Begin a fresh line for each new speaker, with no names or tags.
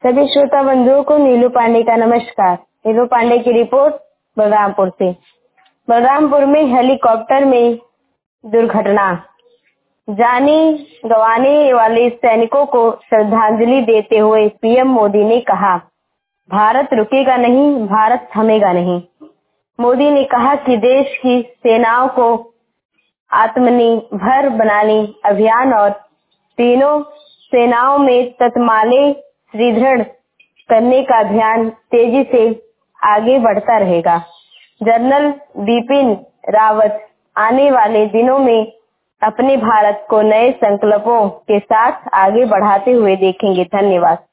सभी श्रोता बंधुओं को नीलू पांडे का नमस्कार। नीलू पांडे की रिपोर्ट बलरामपुर से। बलरामपुर में हेलीकॉप्टर में दुर्घटना। जाने गंवाने वाले सैनिकों को श्रद्धांजलि देते हुए पीएम मोदी ने कहा, भारत रुकेगा नहीं, भारत थमेगा नहीं। मोदी ने कहा कि देश की सेनाओं को आत्मनिर्भर बनाने अभियान और तीनों सेनाओं में तत्माले सुदृढ़ करने का अभियान तेजी से आगे बढ़ता रहेगा। जनरल बिपिन रावत आने वाले दिनों में अपने भारत को नए संकल्पों के साथ आगे बढ़ाते हुए देखेंगे। धन्यवाद।